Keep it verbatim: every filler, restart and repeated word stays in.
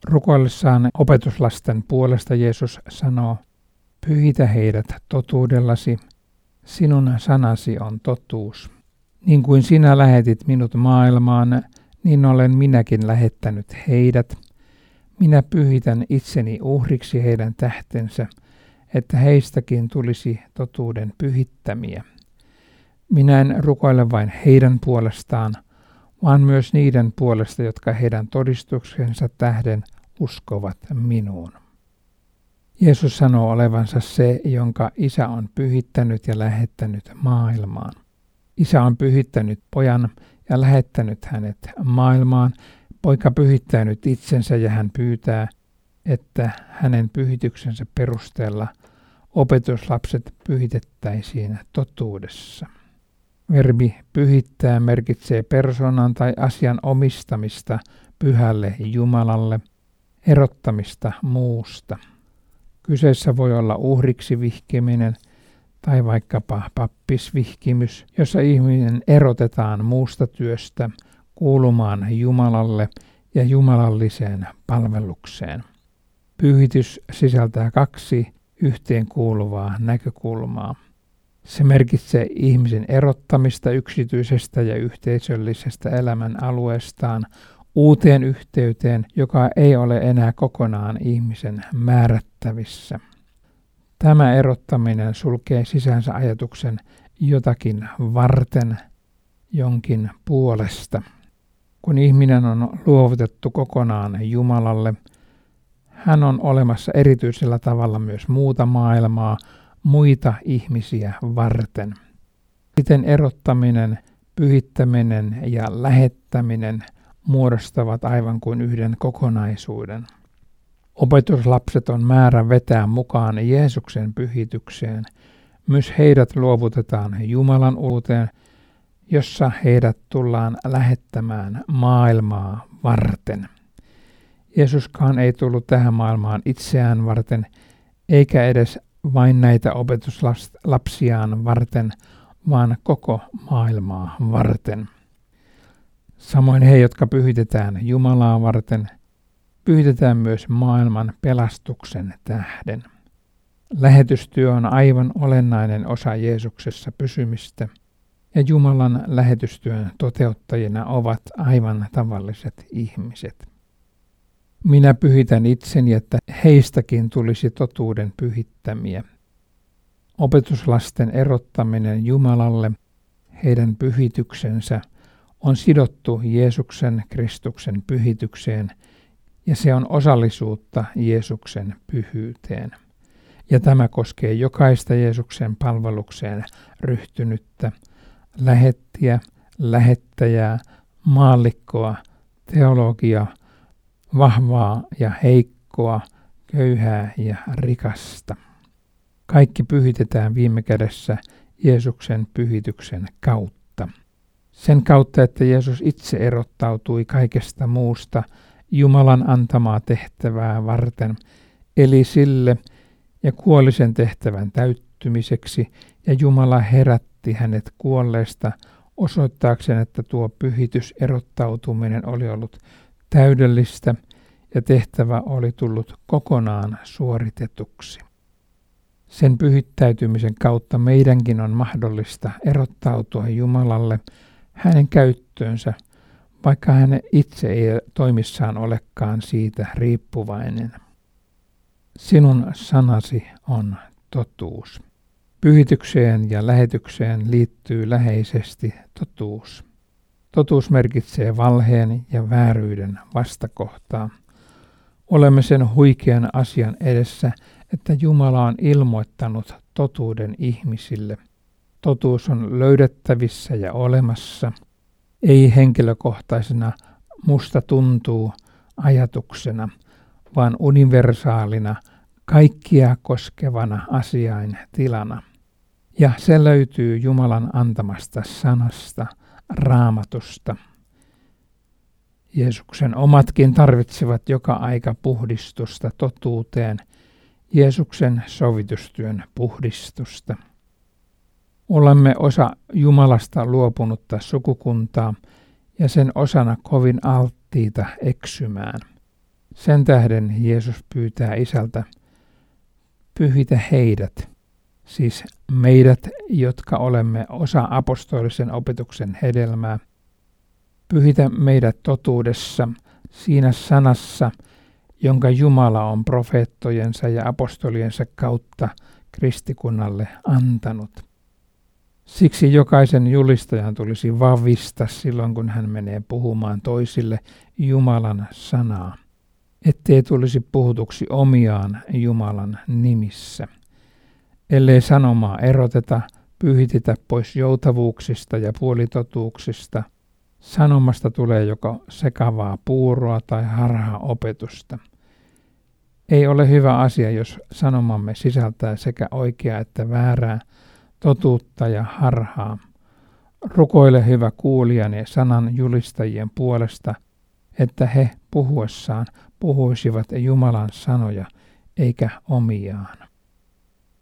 Rukoillessaan opetuslasten puolesta Jeesus sanoo, pyhitä heidät totuudellasi, sinun sanasi on totuus. Niin kuin sinä lähetit minut maailmaan, niin olen minäkin lähettänyt heidät. Minä pyhitän itseni uhriksi heidän tähtensä, että heistäkin tulisi totuuden pyhittämiä. Minä en rukoile vain heidän puolestaan, vaan myös niiden puolesta, jotka heidän todistuksensa tähden uskovat minuun. Jeesus sanoo olevansa se, jonka Isä on pyhittänyt ja lähettänyt maailmaan. Isä on pyhittänyt pojan ja lähettänyt hänet maailmaan. Poika pyhittää nyt itsensä ja hän pyytää, että hänen pyhityksensä perusteella opetuslapset pyhitettäisiin totuudessa. Verbi pyhittää merkitsee persoonan tai asian omistamista pyhälle Jumalalle, erottamista muusta. Kyseessä voi olla uhriksi vihkiminen tai vaikkapa pappisvihkimys, jossa ihminen erotetaan muusta työstä kuulumaan Jumalalle ja jumalalliseen palvelukseen. Pyhitys sisältää kaksi yhteenkuuluvaa näkökulmaa. Se merkitsee ihmisen erottamista yksityisestä ja yhteisöllisestä elämän alueestaan uuteen yhteyteen, joka ei ole enää kokonaan ihmisen määrättävissä. Tämä erottaminen sulkee sisäänsä ajatuksen jotakin varten, jonkin puolesta. Kun ihminen on luovutettu kokonaan Jumalalle, hän on olemassa erityisellä tavalla myös muuta maailmaa, muita ihmisiä varten. Siten erottaminen, pyhittäminen ja lähettäminen muodostavat aivan kuin yhden kokonaisuuden. Opetuslapset on määrä vetää mukaan Jeesuksen pyhitykseen. Myös heidät luovutetaan Jumalan uuteen, jossa heidät tullaan lähettämään maailmaa varten. Jeesuskaan ei tullut tähän maailmaan itseään varten, eikä edes vain näitä opetuslapsiaan varten, vaan koko maailmaa varten. Samoin he, jotka pyhitetään Jumalaa varten, pyhitetään myös maailman pelastuksen tähden. Lähetystyö on aivan olennainen osa Jeesuksessa pysymistä, ja Jumalan lähetystyön toteuttajina ovat aivan tavalliset ihmiset. Minä pyhitän itseni, että heistäkin tulisi totuuden pyhittämiä. Opetuslasten erottaminen Jumalalle, heidän pyhityksensä, on sidottu Jeesuksen Kristuksen pyhitykseen, ja se on osallisuutta Jeesuksen pyhyyteen. Ja tämä koskee jokaista Jeesuksen palvelukseen ryhtynyttä, lähettiä, lähettäjää, maallikkoa, teologiaa, vahvaa ja heikkoa, köyhää ja rikasta. Kaikki pyhitetään viime kädessä Jeesuksen pyhityksen kautta. Sen kautta, että Jeesus itse erottautui kaikesta muusta Jumalan antamaa tehtävää varten, eli sille ja kuoli sen tehtävän täyttymiseksi, ja Jumala herätti hänet kuolleesta osoittaakseen, että tuo pyhityserottautuminen oli ollut täydellistä ja tehtävä oli tullut kokonaan suoritetuksi. Sen pyhittäytymisen kautta meidänkin on mahdollista erottautua Jumalalle, hänen käyttöönsä, vaikka hän itse ei toimissaan olekaan siitä riippuvainen. Sinun sanasi on totuus. Pyhitykseen ja lähetykseen liittyy läheisesti totuus. Totuus merkitsee valheen ja vääryyden vastakohtaa. Olemme sen huikean asian edessä, että Jumala on ilmoittanut totuuden ihmisille. Totuus on löydettävissä ja olemassa, ei henkilökohtaisena musta tuntuu ajatuksena, vaan universaalina, kaikkia koskevana asiain tilana. Ja se löytyy Jumalan antamasta sanasta, Raamatusta. Jeesuksen omatkin tarvitsevat joka aika puhdistusta totuuteen, Jeesuksen sovitustyön puhdistusta. Olemme osa Jumalasta luopunutta sukukuntaa ja sen osana kovin alttiita eksymään. Sen tähden Jeesus pyytää Isältä, pyhitä heidät, siis meidät, jotka olemme osa apostolisen opetuksen hedelmää. Pyhitä meidät totuudessa, siinä sanassa, jonka Jumala on profeettojensa ja apostoliensa kautta kristikunnalle antanut. Siksi jokaisen julistajan tulisi vahvistaa silloin, kun hän menee puhumaan toisille Jumalan sanaa, ettei tulisi puhutuksi omiaan Jumalan nimissä. Ellei sanomaa eroteta, pyhitetä pois joutavuuksista ja puolitotuuksista, sanomasta tulee joko sekavaa puuroa tai harhaa opetusta. Ei ole hyvä asia, jos sanomamme sisältää sekä oikeaa että väärää, totuutta ja harhaa. Rukoile hyvä kuulijani sanan julistajien puolesta, että he puhuessaan puhuisivat Jumalan sanoja eikä omiaan.